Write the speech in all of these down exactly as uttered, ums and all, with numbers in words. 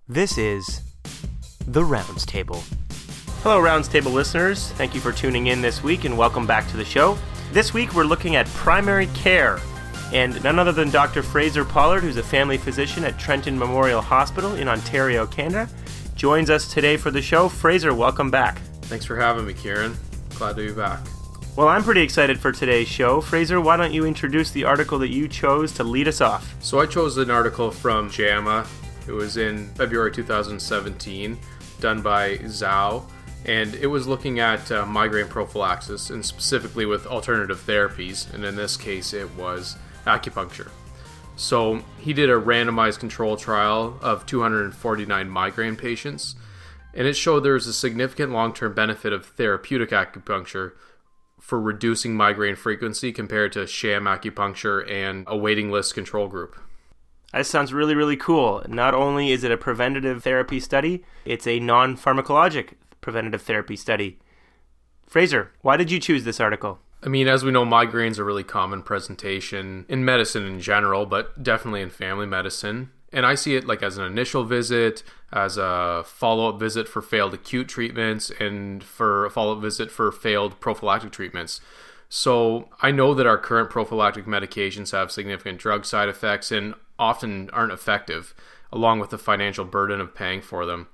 This is The Rounds Table. Hello, Rounds Table listeners. Thank you for tuning in this week and welcome back to the show. This week we're looking at primary care, and none other than Doctor Fraser Pollard, who's a family physician at Trenton Memorial Hospital in Ontario, Canada, joins us today for the show. Fraser, welcome back. Thanks for having me, Kieran. Glad to be back. Well, I'm pretty excited for today's show. Fraser, why don't you introduce the article that you chose to lead us off? So I chose an article from JAMA. It was in February two thousand seventeen, done by Zhao, and it was looking at uh, migraine prophylaxis, and specifically with alternative therapies, and in this case it was acupuncture. So he did a randomized control trial of two hundred forty-nine migraine patients, and it showed there was a significant long-term benefit of therapeutic acupuncture for reducing migraine frequency compared to sham acupuncture and a waiting list control group. That sounds really, really cool. Not only is it a preventative therapy study, it's a non-pharmacologic preventative therapy study. Fraser, why did you choose this article? I mean, as we know, migraines are a really common presentation in medicine in general, but definitely in family medicine. And I see it like as an initial visit, as a follow-up visit for failed acute treatments, and for a follow-up visit for failed prophylactic treatments. So I know that our current prophylactic medications have significant drug side effects and often aren't effective, along with the financial burden of paying for them.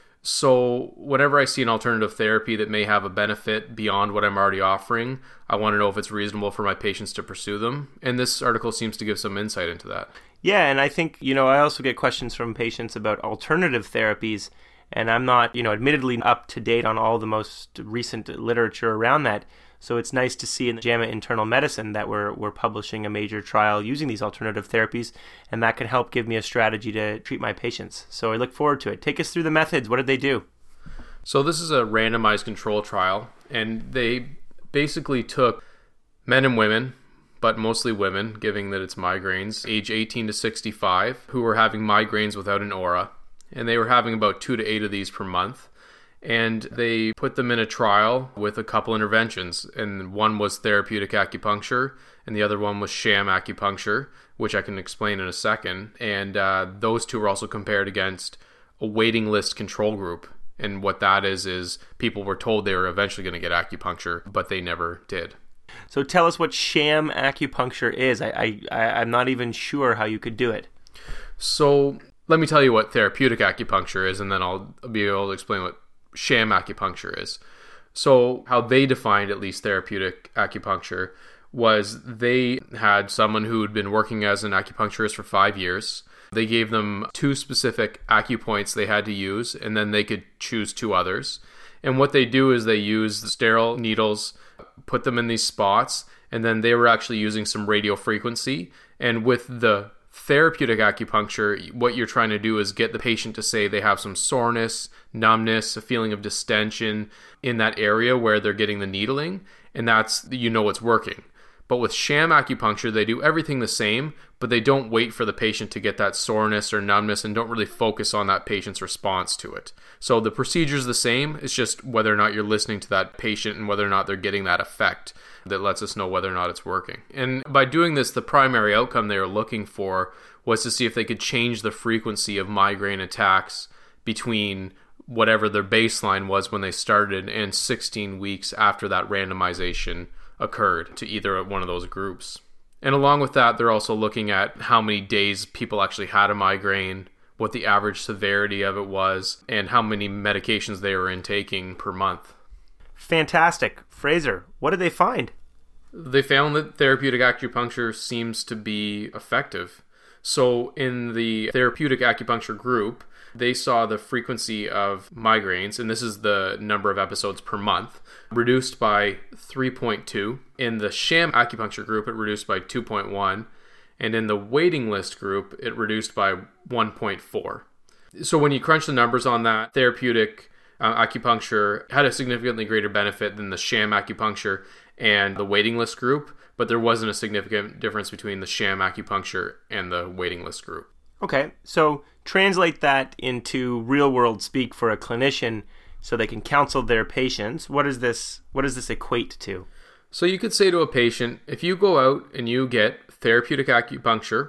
So whenever I see an alternative therapy that may have a benefit beyond what I'm already offering, I want to know if it's reasonable for my patients to pursue them. And this article seems to give some insight into that. Yeah, and I think, you know, I also get questions from patients about alternative therapies, and I'm not, you know, admittedly up to date on all the most recent literature around that. So it's nice to see in JAMA Internal Medicine that we're we're publishing a major trial using these alternative therapies, and that can help give me a strategy to treat my patients. So I look forward to it. Take us through the methods. What did they do? So this is a randomized control trial, and they basically took men and women, but mostly women, given that it's migraines, age eighteen to sixty-five, who were having migraines without an aura, and they were having about two to eight of these per month. And they put them in a trial with a couple interventions, and one was therapeutic acupuncture, and the other one was sham acupuncture, which I can explain in a second. And uh, those two were also compared against a waiting list control group. And what that is, is people were told they were eventually going to get acupuncture, but they never did. So tell us what sham acupuncture is. I, I, I, I'm not even sure how you could do it. So let me tell you what therapeutic acupuncture is, and then I'll be able to explain what sham acupuncture is. So how they defined at least therapeutic acupuncture was they had someone who had been working as an acupuncturist for five years. They gave them two specific acupoints they had to use, and then they could choose two others. And what they do is they use sterile needles, put them in these spots, and then they were actually using some radio frequency. And with the therapeutic acupuncture, what you're trying to do is get the patient to say they have some soreness, numbness, a feeling of distension in that area where they're getting the needling, and that's, you know, it's working. But with sham acupuncture, they do everything the same, but they don't wait for the patient to get that soreness or numbness and don't really focus on that patient's response to it. So the procedure's the same, it's just whether or not you're listening to that patient and whether or not they're getting that effect that lets us know whether or not it's working. And by doing this, the primary outcome they were looking for was to see if they could change the frequency of migraine attacks between whatever their baseline was when they started and sixteen weeks after that randomization occurred to either one of those groups. And along with that, they're also looking at how many days people actually had a migraine, what the average severity of it was, and how many medications they were intaking per month. Fantastic. Fraser, what did they find? They found that therapeutic acupuncture seems to be effective. So in the therapeutic acupuncture group, they saw the frequency of migraines, and this is the number of episodes per month, reduced by three point two. In the sham acupuncture group, it reduced by two point one. And in the waiting list group, it reduced by one point four. So when you crunch the numbers on that, therapeutic uh, acupuncture had a significantly greater benefit than the sham acupuncture and the waiting list group, but there wasn't a significant difference between the sham acupuncture and the waiting list group. Okay, so translate that into real-world speak for a clinician so they can counsel their patients. What is this? What does this equate to? So you could say to a patient, if you go out and you get therapeutic acupuncture,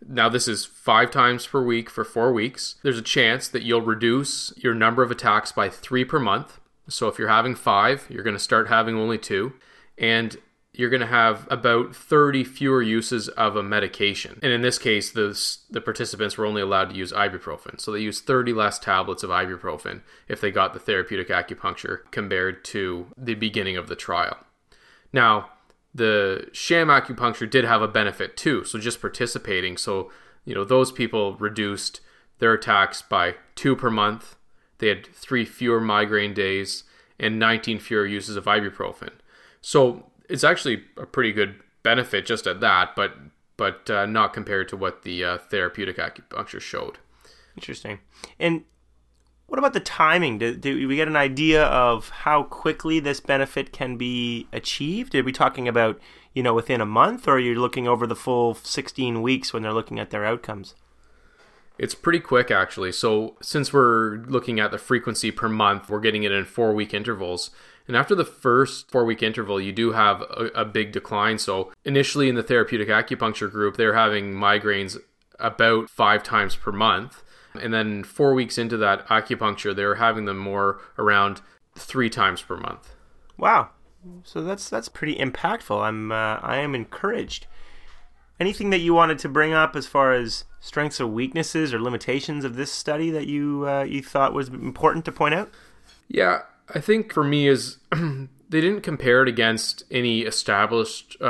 Now, this is five times per week for four weeks. There's a chance that you'll reduce your number of attacks by three per month. So if you're having five, you're going to start having only two. And you're going to have about thirty fewer uses of a medication. And in this case, the, the participants were only allowed to use ibuprofen. So they used thirty less tablets of ibuprofen if they got the therapeutic acupuncture compared to the beginning of the trial. Now, the sham acupuncture did have a benefit too. So just participating. So, you know, those people reduced their attacks by two per month. They had three fewer migraine days and nineteen fewer uses of ibuprofen. So it's actually a pretty good benefit just at that, but but uh, not compared to what the uh, therapeutic acupuncture showed. Interesting. And what about the timing? Do, do we get an idea of how quickly this benefit can be achieved? Are we talking about, you know, within a month, or are you looking over the full sixteen weeks when they're looking at their outcomes? It's pretty quick, actually. So since we're looking at the frequency per month, we're getting it in four-week intervals. And after the first four-week interval, you do have a, a big decline. So initially in the therapeutic acupuncture group, they're having migraines about five times per month. And then four weeks into that acupuncture, they're having them more around three times per month. Wow. So that's that's pretty impactful. I'm uh, I am encouraged. Anything that you wanted to bring up as far as strengths or weaknesses or limitations of this study that you uh, you thought was important to point out? Yeah, I think for me is they didn't compare it against any established uh,